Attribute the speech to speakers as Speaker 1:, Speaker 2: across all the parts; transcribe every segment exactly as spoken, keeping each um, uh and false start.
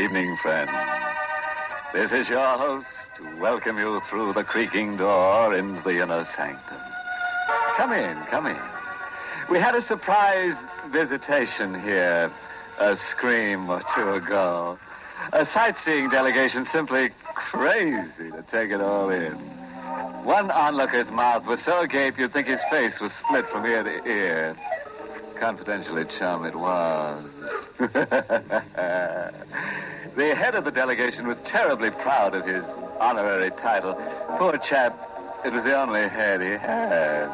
Speaker 1: evening, friends. This is your host to welcome you through the creaking door into the inner sanctum. Come in, come in. We had a surprise visitation here a scream or two ago. A sightseeing delegation simply crazy to take it all in. One onlooker's mouth was so agape you'd think his face was split from ear to ear. Confidentially, chum, it was. The head of the delegation was terribly proud of his honorary title. Poor chap, it was the only head he had.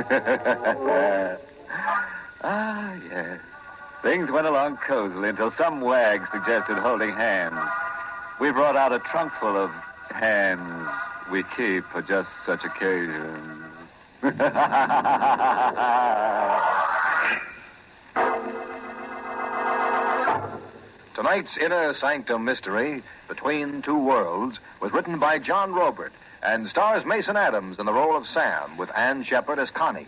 Speaker 1: Ah, yes. Things went along cozily until some wag suggested holding hands. We brought out a trunk full of hands we keep for just such occasions.
Speaker 2: Tonight's Inner Sanctum Mystery, Between Two Worlds, was written by John Robert and stars Mason Adams in the role of Sam, with Ann Shepard as Connie.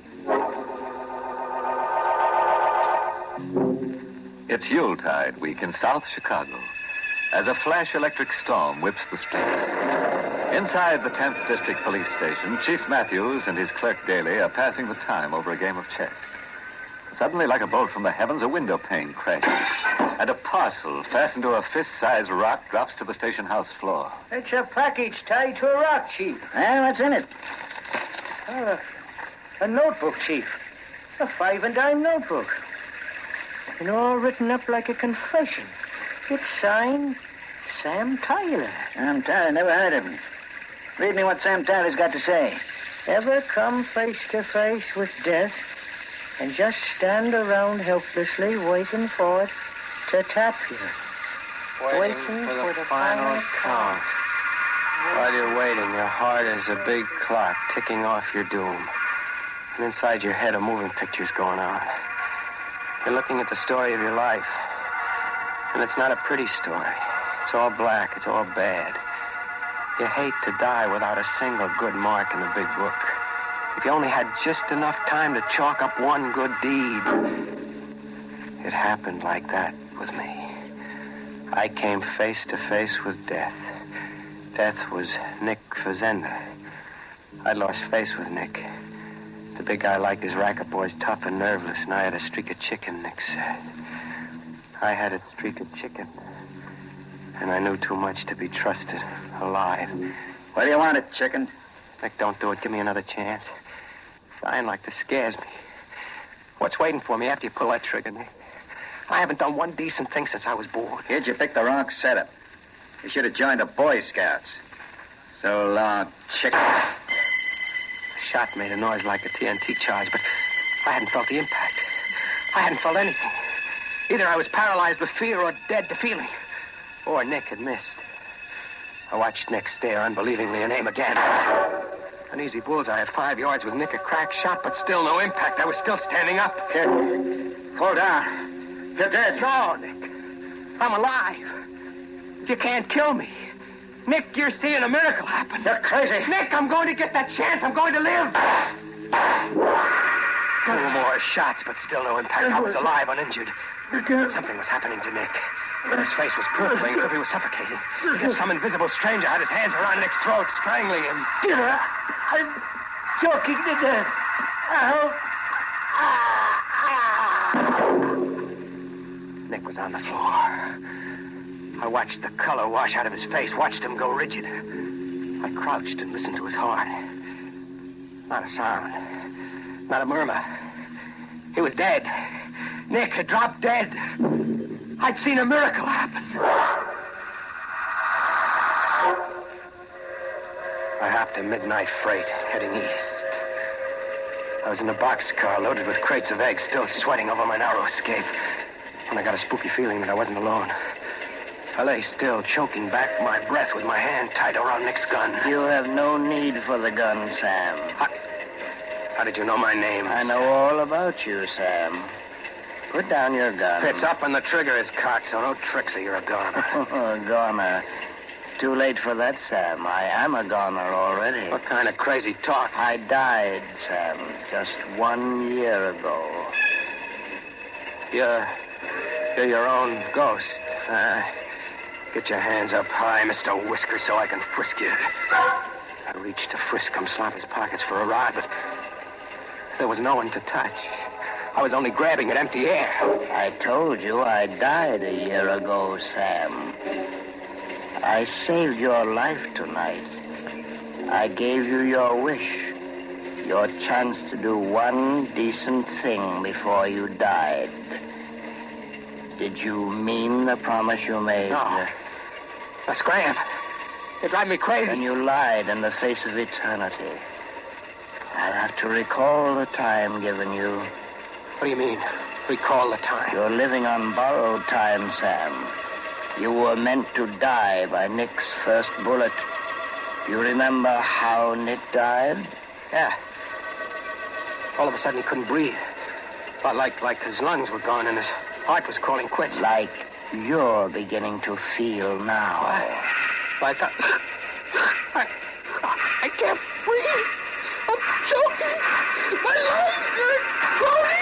Speaker 1: It's Yuletide week in South Chicago as a flash electric storm whips the streets. Inside the tenth District Police Station, Chief Matthews and his clerk Daly are passing the time over a game of chess. Suddenly, like a bolt from the heavens, a window pane crashes, and a parcel fastened to a fist-sized rock drops to the station house floor.
Speaker 3: It's a package tied to a rock, Chief.
Speaker 4: Well, what's in it?
Speaker 3: Uh, a notebook, Chief. A five and dime notebook. And all written up like a confession. It's signed Sam Tyler.
Speaker 4: Sam Tyler, never heard of him. Read me what Sam Tyler's got to say.
Speaker 3: Ever come face to face with death and just stand around helplessly waiting for it to tap you?
Speaker 5: Waiting, waiting for, the for the final, final count. While you're waiting, your heart is a big clock ticking off your doom. And inside your head, a moving picture's going on. You're looking at the story of your life. And it's not a pretty story. It's all black. It's all bad. You hate to die without a single good mark in the big book. If you only had just enough time to chalk up one good deed. It happened like that with me. I came face to face with death. Death was Nick Fazenda. I'd lost face with Nick. The big guy liked his racket boys tough and nerveless, and I had a streak of chicken, Nick said. I had a streak of chicken. And I knew too much to be trusted alive.
Speaker 4: What do you want it, chicken?
Speaker 5: Nick, don't do it. Give me another chance. Dying like this scares me. What's waiting for me after you pull that trigger, Nick? I haven't done one decent thing since I was born.
Speaker 4: Kid, you picked the wrong setup. You should have joined the Boy Scouts. So long, chicken.
Speaker 5: The shot made a noise like a T N T charge, but I hadn't felt the impact. I hadn't felt anything. Either I was paralyzed with fear or dead to feeling. Or Nick had missed. I watched Nick stare unbelievingly and aim again. An easy bullseye at five yards with Nick a crack shot, but still no impact. I was still standing up.
Speaker 4: Kid, fall down. You're dead.
Speaker 5: No, Nick. I'm alive. You can't kill me. Nick, you're seeing a miracle happen.
Speaker 4: You're crazy.
Speaker 5: Nick, I'm going to get that chance. I'm going to live. Two more shots, but still no impact. I was alive, uninjured. Something was happening to Nick. His face was purpling as if he was suffocating. As if some invisible stranger had his hands around Nick's throat, strangling him.
Speaker 3: I'm choking to death. Help.
Speaker 5: Nick was on the floor. I watched the color wash out of his face, watched him go rigid. I crouched and listened to his heart. Not a sound. Not a murmur. He was dead. Nick had dropped dead. I'd seen a miracle happen. I hopped a midnight freight heading east. I was in a boxcar loaded with crates of eggs, still sweating over my narrow escape, when I got a spooky feeling that I wasn't alone. I lay still, choking back my breath with my hand tight around Nick's gun.
Speaker 4: You have no need for the gun, Sam.
Speaker 5: How, how did you know my name?
Speaker 4: I know all about you, Sam. Put down your gun.
Speaker 5: It's up and the trigger is cocked, so no tricks or you're a goner.
Speaker 4: A goner. Too late for that, Sam. I am a goner already.
Speaker 5: What kind of crazy talk?
Speaker 4: I died, Sam, just one year ago.
Speaker 5: You're, you're your own ghost. Uh, Get your hands up high, Mister Whisker, so I can frisk you. I reached to frisk Sloppy's pockets for a rod, but there was no one to touch. I was only grabbing at empty air.
Speaker 3: I told you I died a year ago, Sam. I saved your life tonight. I gave you your wish, your chance to do one decent thing before you died. Did you mean the promise you made?
Speaker 5: No. That's Graham. It drive me crazy.
Speaker 3: Then you lied in the face of eternity. I'll have to recall the time given you.
Speaker 5: What do you mean, recall the time?
Speaker 3: You're living on borrowed time, Sam. You were meant to die by Nick's first bullet. You remember how Nick died?
Speaker 5: Yeah. All of a sudden he couldn't breathe. Felt like, like his lungs were gone and his heart was calling quits.
Speaker 3: Like you're beginning to feel now.
Speaker 5: What? Like I... I... I can't breathe. I'm choking. My lungs are going.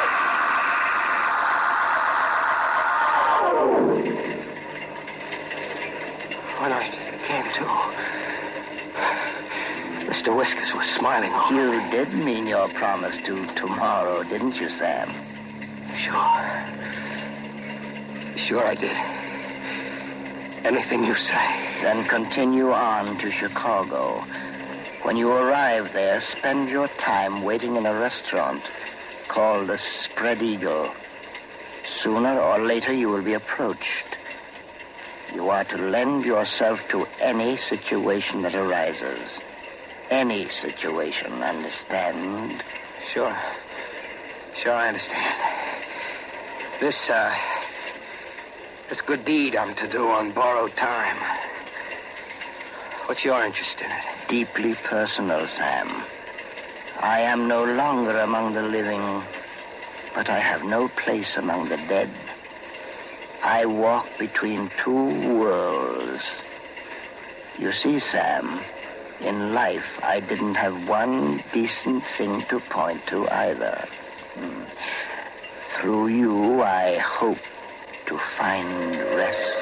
Speaker 5: When I came to, Mister Whiskers was smiling over me.
Speaker 3: You did mean your promise to tomorrow, didn't you, Sam?
Speaker 5: Sure. Sure I did. Anything you say.
Speaker 3: Then continue on to Chicago. When you arrive there, spend your time waiting in a restaurant called the Spread Eagle. Sooner or later, you will be approached. You are to lend yourself to any situation that arises. Any situation, understand?
Speaker 5: Sure. Sure, I understand. This, uh... This good deed I'm to do on borrowed time. What's your interest in it?
Speaker 3: Deeply personal, Sam. I am no longer among the living, but I have no place among the dead. I walk between two worlds. You see, Sam, in life, I didn't have one decent thing to point to either. Hmm. Through you, I hope to find rest.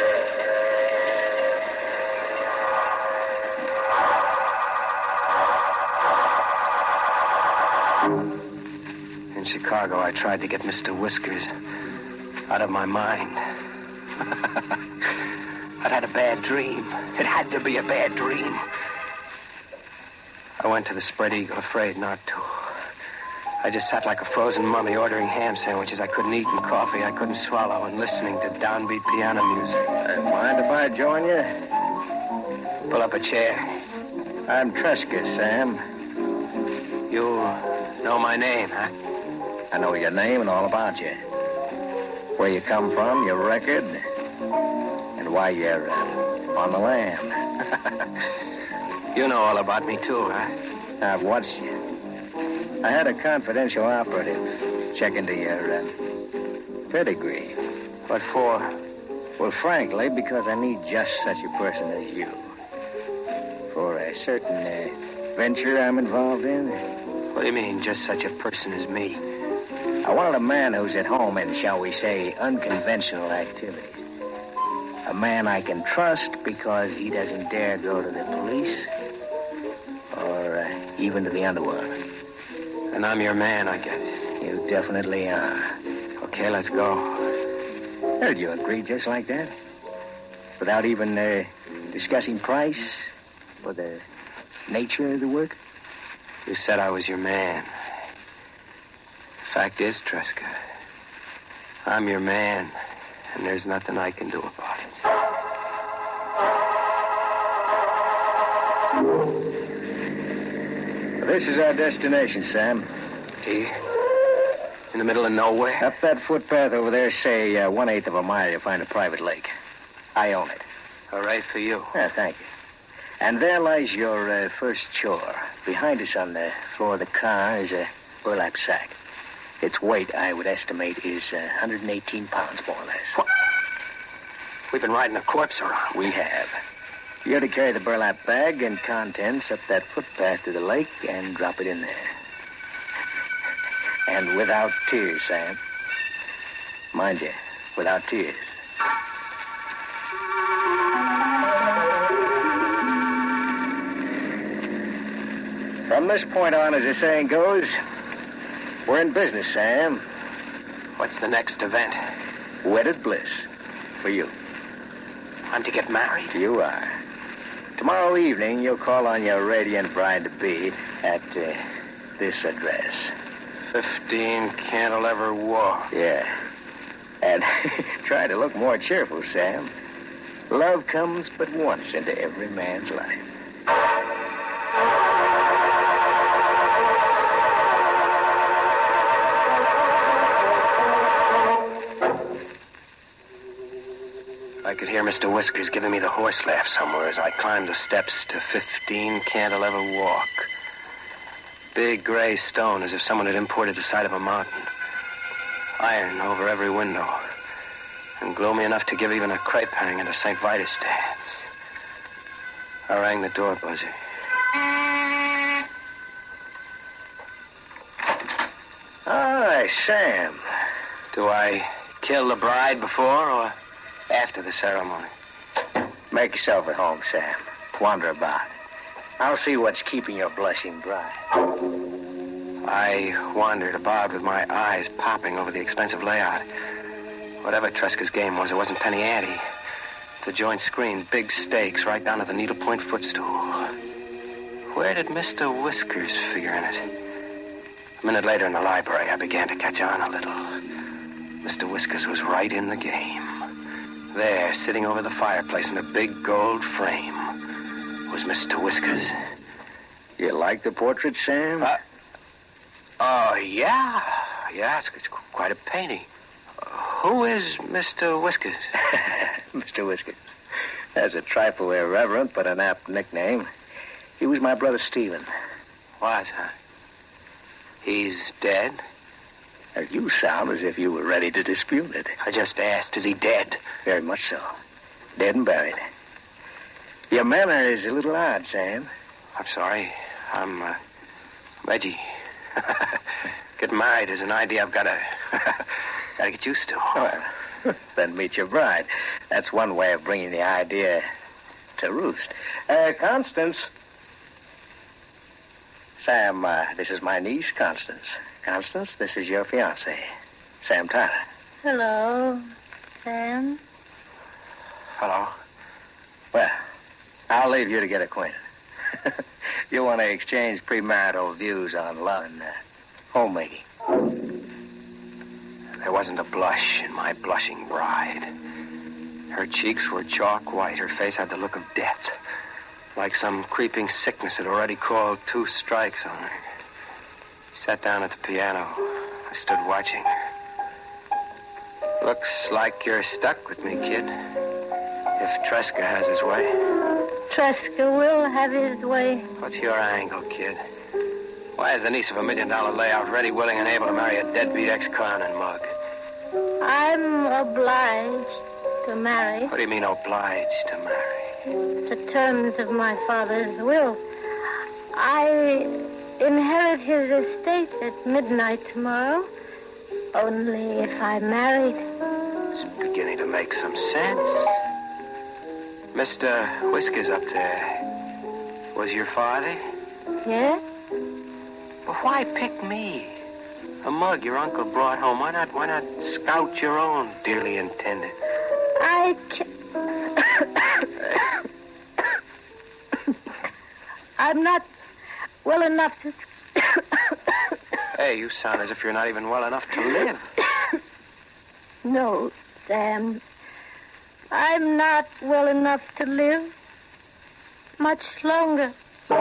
Speaker 5: In Chicago, I tried to get Mister Whiskers out of my mind. I'd had a bad dream. It had to be a bad dream. I went to the Spread Eagle, afraid not to. I just sat like a frozen mummy, ordering ham sandwiches I couldn't eat and coffee I couldn't swallow, and listening to downbeat piano music.
Speaker 3: Uh, mind if I join you?
Speaker 5: Pull up a chair.
Speaker 3: I'm Tresca, Sam.
Speaker 5: You know my name, huh?
Speaker 3: I know your name and all about you. Where you come from, your record, and why you're uh, on the lam.
Speaker 5: You know all about me, too, huh?
Speaker 3: I've watched you. I had a confidential operative check into your uh, pedigree.
Speaker 5: What for?
Speaker 3: Well, frankly, because I need just such a person as you. For a certain uh, venture I'm involved in.
Speaker 5: What do you mean, just such a person as me?
Speaker 3: I wanted a man who's at home in, shall we say, unconventional activities. A man I can trust because he doesn't dare go to the police or uh, even to the underworld.
Speaker 5: And I'm your man, I guess.
Speaker 3: You definitely are.
Speaker 5: Okay, let's go.
Speaker 3: Did you agree just like that? Without even uh, discussing price or the nature of the work?
Speaker 5: You said I was your man. Fact is, Tresca, I'm your man, and there's nothing I can do about
Speaker 3: it. This is our destination, Sam.
Speaker 5: Here? In the middle of nowhere?
Speaker 3: Up that footpath over there, say uh, one-eighth of a mile, you'll find a private lake. I own it.
Speaker 5: All right for you.
Speaker 3: Yeah, thank you. And there lies your uh, first chore. Behind us on the floor of the car is a burlap sack. Its weight, I would estimate, is uh, one hundred eighteen pounds, more or less.
Speaker 5: What? We've been riding a corpse around.
Speaker 3: We have. You're to carry the burlap bag and contents up that footpath to the lake and drop it in there. And without tears, Sam. Mind you, without tears. From this point on, as the saying goes, we're in business, Sam.
Speaker 5: What's the next event?
Speaker 3: Wedded bliss. For you.
Speaker 5: I'm to get married?
Speaker 3: You are. Tomorrow evening, you'll call on your radiant bride-to-be at uh, this address.
Speaker 5: fifteen Cantilever Walk.
Speaker 3: Yeah. And try to look more cheerful, Sam. Love comes but once into every man's life.
Speaker 5: I could hear Mister Whiskers giving me the horse laugh somewhere as I climbed the steps to fifteen Cantilever Walk. Big gray stone, as if someone had imported the side of a mountain. Iron over every window. And gloomy enough to give even a crepe hang into Saint Vitus dance. I rang the door buzzer.
Speaker 3: Hi, Sam.
Speaker 5: Do I kill the bride before or after the ceremony?
Speaker 3: Make yourself at home, Sam. Wander about. I'll see what's keeping your blushing bride.
Speaker 5: I wandered about with my eyes popping over the expensive layout. Whatever Tresca's game was, it wasn't penny ante. The joint screen, big stakes, right down to the needlepoint footstool. Where did Mister Whiskers figure in it? A minute later in the library, I began to catch on a little. Mister Whiskers was right in the game. There, sitting over the fireplace in a big gold frame, was Mister Whiskers.
Speaker 3: You like the portrait, Sam?
Speaker 5: Uh, oh, yeah. Yeah, it's, it's quite a painting. Uh, who is Mister Whiskers?
Speaker 3: Mister Whiskers. That's a trifle irreverent, but an apt nickname. He was my brother Stephen.
Speaker 5: Was, huh? He's dead?
Speaker 3: Now, you sound as if you were ready to dispute it.
Speaker 5: I just asked, is he dead?
Speaker 3: Very much so. Dead and buried. Your manner is a little odd, Sam.
Speaker 5: I'm sorry. I'm, uh, I'm edgy. Getting married is an idea I've got to, got to get used to.
Speaker 3: Well, then meet your bride. That's one way of bringing the idea to roost. Uh, Constance. Sam, uh, this is my niece, Constance. Constance, this is your fiancé, Sam Tyler.
Speaker 6: Hello, Sam.
Speaker 5: Hello.
Speaker 3: Well, I'll leave you to get acquainted. You want to exchange premarital views on love and uh, homemaking.
Speaker 5: There wasn't a blush in my blushing bride. Her cheeks were chalk white. Her face had the look of death. Like some creeping sickness had already called two strikes on her. She sat down at the piano. I stood watching her. Looks like you're stuck with me, kid. If Tresca has his way.
Speaker 6: Tresca will have his way.
Speaker 5: What's your angle, kid? Why is the niece of a million-dollar layout ready, willing, and able to marry a deadbeat ex-con and mug?
Speaker 6: I'm obliged to marry.
Speaker 5: What do you mean, obliged to marry?
Speaker 6: The terms of my father's will. I inherit his estate at midnight tomorrow. Only if I married.
Speaker 5: It's beginning to make some sense. Mister Whiskers up there was your father?
Speaker 6: Yes?
Speaker 5: Well, why pick me? A mug your uncle brought home. Why not, why not scout your own dearly intended?
Speaker 6: I ca- I'm not well enough to...
Speaker 5: Hey, you sound as if you're not even well enough to live.
Speaker 6: No, Sam. I'm not well enough to live much longer.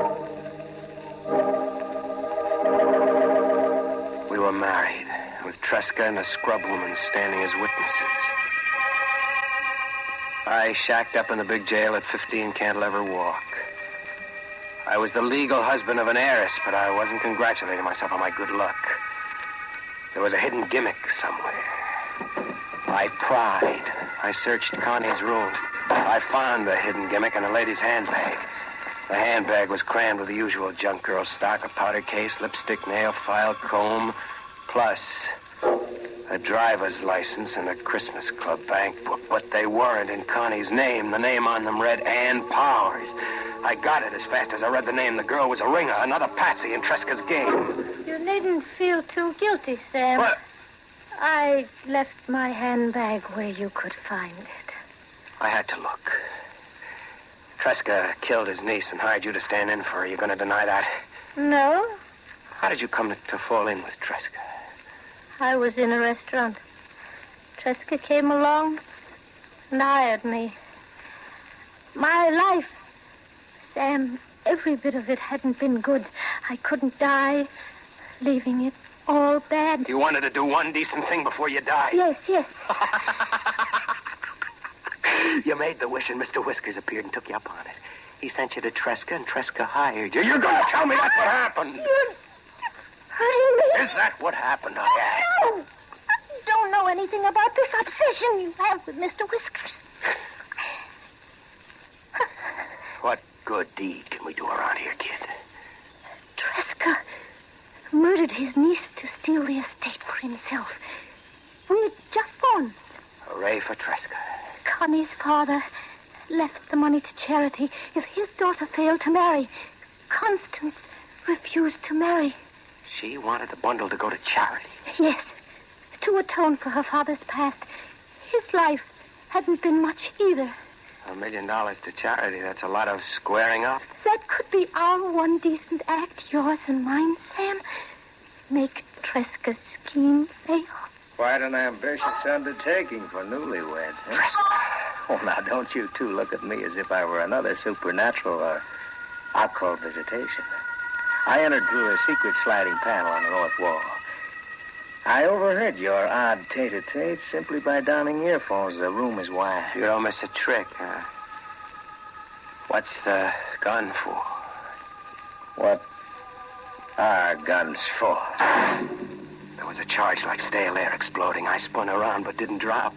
Speaker 5: We were married, with Tresca and a scrub woman standing as witnesses. I shacked up in the big jail at fifteen Cantilever Walk. I was the legal husband of an heiress, but I wasn't congratulating myself on my good luck. There was a hidden gimmick somewhere. I pried. I searched Connie's room. I found the hidden gimmick in a lady's handbag. The handbag was crammed with the usual junk girl stock, a powder case, lipstick, nail file, comb, plus A driver's license and a Christmas Club bank book, but they weren't in Connie's name. The name on them read Ann Powers. I got it as fast as I read the name. The girl was a ringer, another patsy in Tresca's game.
Speaker 6: You needn't feel too guilty, Sam.
Speaker 5: What?
Speaker 6: I left my handbag where you could find it.
Speaker 5: I had to look. Tresca killed his niece and hired you to stand in for her. You going to deny that?
Speaker 6: No,
Speaker 5: How did you come to, to fall in with Tresca?
Speaker 6: I was in a restaurant. Tresca came along and hired me. My life, Sam, every bit of it hadn't been good. I couldn't die, leaving it all bad.
Speaker 5: You wanted to do one decent thing before you died.
Speaker 6: Yes, yes.
Speaker 5: You made the wish, and Mister Whiskers appeared and took you up on it. He sent you to Tresca, and Tresca hired you. You're going to tell me that's what happened?
Speaker 6: You're hurting me.
Speaker 5: Is that what happened, I asked?
Speaker 6: No. I don't know anything about this obsession you have with Mister Whiskers.
Speaker 5: What good deed can we do around here, kid?
Speaker 6: Tresca murdered his niece to steal the estate for himself. We had just gone.
Speaker 5: Hooray for Tresca.
Speaker 6: Connie's father left the money to charity if his daughter failed to marry. Constance refused to marry.
Speaker 5: She wanted the bundle to go to charity.
Speaker 6: Yes, to atone for her father's past. His life hadn't been much either.
Speaker 5: A million dollars to charity, that's a lot of squaring up.
Speaker 6: That could be our one decent act, yours and mine, Sam. Make Tresca's scheme fail.
Speaker 3: Quite an ambitious undertaking for newlyweds, huh? Oh, now, don't you two look at me as if I were another supernatural or occult visitation. I entered through a secret sliding panel on the north wall. I overheard your odd tete-a-tete simply by donning earphones. The room is wide.
Speaker 5: You don't miss a trick, huh? What's the gun for?
Speaker 3: What are guns for?
Speaker 5: There was a charge like stale air exploding. I spun around but didn't drop.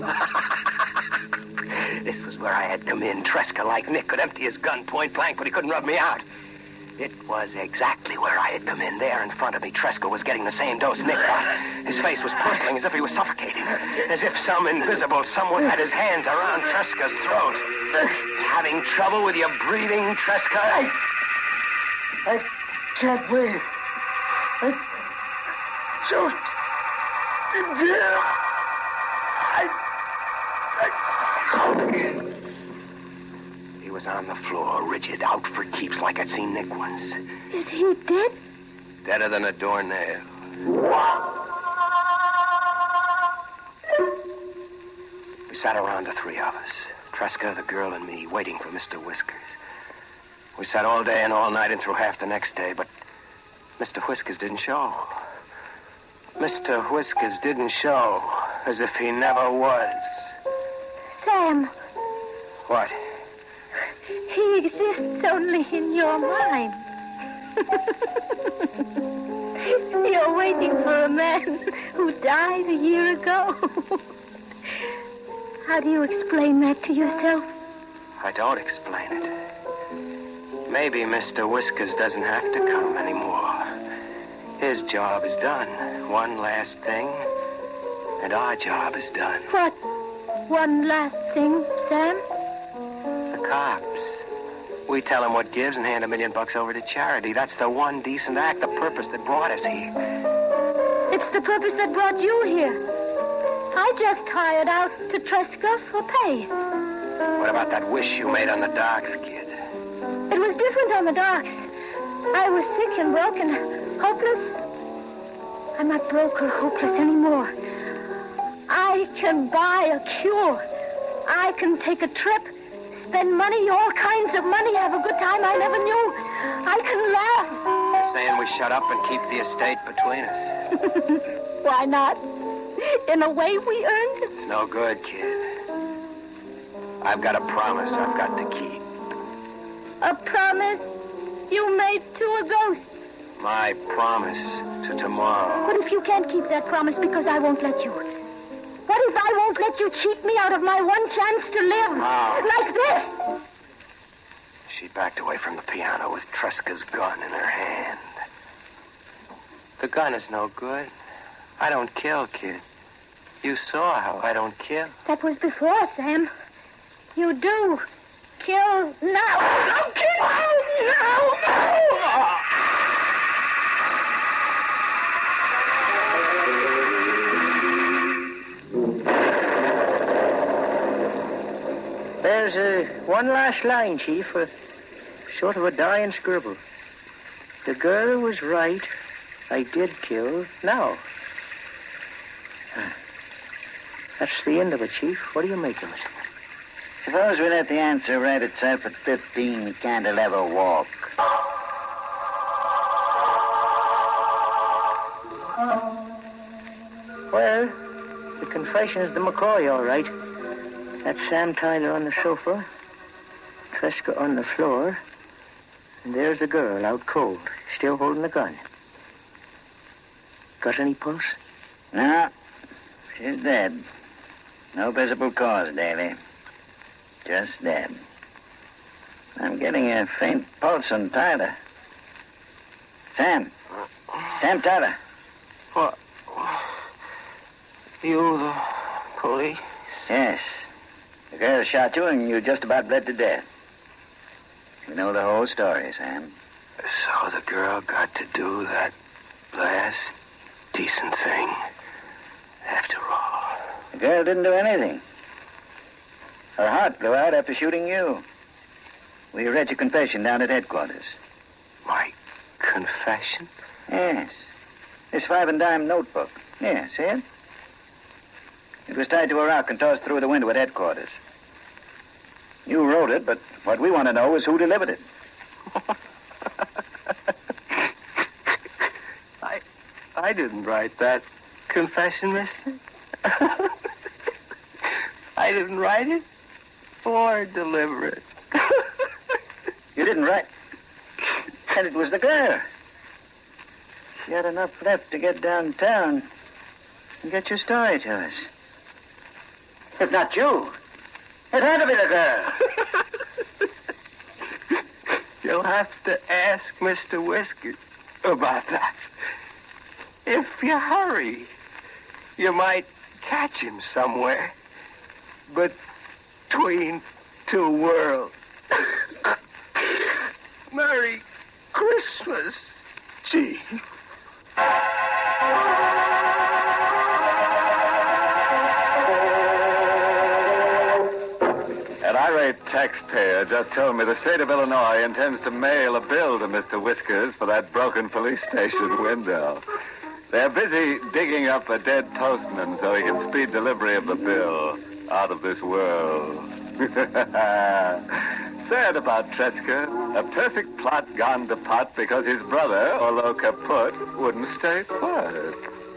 Speaker 5: This was where I had come in. Tresca, like Nick, could empty his gun point blank, but he couldn't rub me out. It was exactly where I had come in. There in front of me, Tresca was getting the same dose Nick got. His face was purpling as if he was suffocating. As if some invisible someone had his hands around Tresca's throat. Having trouble with your breathing, Tresca?
Speaker 3: I, I can't breathe. I choked to death. I... I...
Speaker 5: He was on the floor, rigid, out for keeps like I'd seen Nick once.
Speaker 6: Is he dead?
Speaker 5: Deader than a doornail. We sat around, the three of us. Tresca, the girl, and me, waiting for Mister Whiskers. We sat all day and all night and through half the next day, but Mister Whiskers didn't show. Mister Whiskers didn't show, as if he never was.
Speaker 6: Sam,
Speaker 5: What?
Speaker 6: he exists only in your mind. You're waiting for a man who died a year ago. How do you explain that to yourself?
Speaker 5: I don't explain it. Maybe Mister Whiskers doesn't have to come anymore. His job is done. One last thing, and our job is done.
Speaker 6: What? One last thing, Sam?
Speaker 5: The cops. We tell them what gives and hand a million bucks over to charity. That's the one decent act, the purpose that brought us here.
Speaker 6: It's the purpose that brought you here. I just hired out to Tresca for pay.
Speaker 5: What about that wish you made on the docks, kid?
Speaker 6: It was different on the docks. I was sick and broken, hopeless. I'm not broke or hopeless anymore. I can buy a cure. I can take a trip, spend money, all kinds of money, have a good time I never knew. I can laugh.
Speaker 5: Saying we shut up and keep the estate between us.
Speaker 6: Why not? In a way we earned it.
Speaker 5: It's no good, kid. I've got a promise I've got to keep.
Speaker 6: A promise you made to a ghost.
Speaker 5: My promise to tomorrow.
Speaker 6: What if you can't keep that promise because I won't let you? What if I won't let you cheat me out of my one chance to live?
Speaker 5: Oh.
Speaker 6: Like this?
Speaker 5: She backed away from the piano with Tresca's gun in her hand. The gun is no good. I don't kill, kid. You saw how I don't kill.
Speaker 6: That was before, Sam. You do. Kill now. No, kill now. No.
Speaker 3: There's uh, one last line, Chief, uh, sort of a dying scribble. The girl was right. I did kill now. Huh. That's the end of it, Chief. What do you make of it?
Speaker 4: Suppose we let the answer write itself at fifteen Cantilever Walk.
Speaker 3: Well, the confession is the McCoy, all right. That's Sam Tyler on the sofa, Tresca on the floor, and there's the girl out cold, still holding the gun. Got any pulse?
Speaker 4: No, she's dead. No visible cause, Daly. Just dead. I'm getting a faint pulse on Tyler. Sam. Sam Tyler.
Speaker 5: What? You, the police?
Speaker 4: Yes. The girl shot you and you just about bled to death. You know the whole story, Sam.
Speaker 5: So the girl got to do that last decent thing after all.
Speaker 4: The girl didn't do anything. Her heart blew out after shooting you. We read your confession down at headquarters.
Speaker 5: My confession?
Speaker 4: Yes. This five and dime notebook. Yeah, see it? It was tied to a rock and tossed through the window at headquarters. You wrote it, but what we want to know is who delivered it.
Speaker 5: I I didn't write that confession, mister. I didn't write it or deliver it.
Speaker 4: You didn't write? And it was the girl. She had enough left to get downtown and get your story to us. If not you, it had to be the girl.
Speaker 5: You'll have to ask Mister Whiskers about that. If you hurry, you might catch him somewhere between two worlds. Merry Christmas, Chief.
Speaker 1: An irate taxpayer just told me the state of Illinois intends to mail a bill to Mister Whiskers for that broken police station window. They're busy digging up a dead postman so he can speed delivery of the bill out of this world. Sad about Tresca. A perfect plot gone to pot because his brother, Orlo Kaput, wouldn't stay put.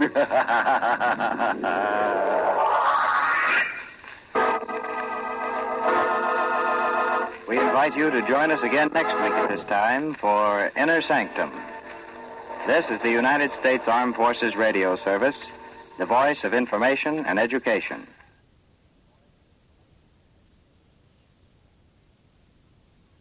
Speaker 4: We invite you to join us again next week at this time for Inner Sanctum. This is the United States Armed Forces Radio Service, the voice of information and education.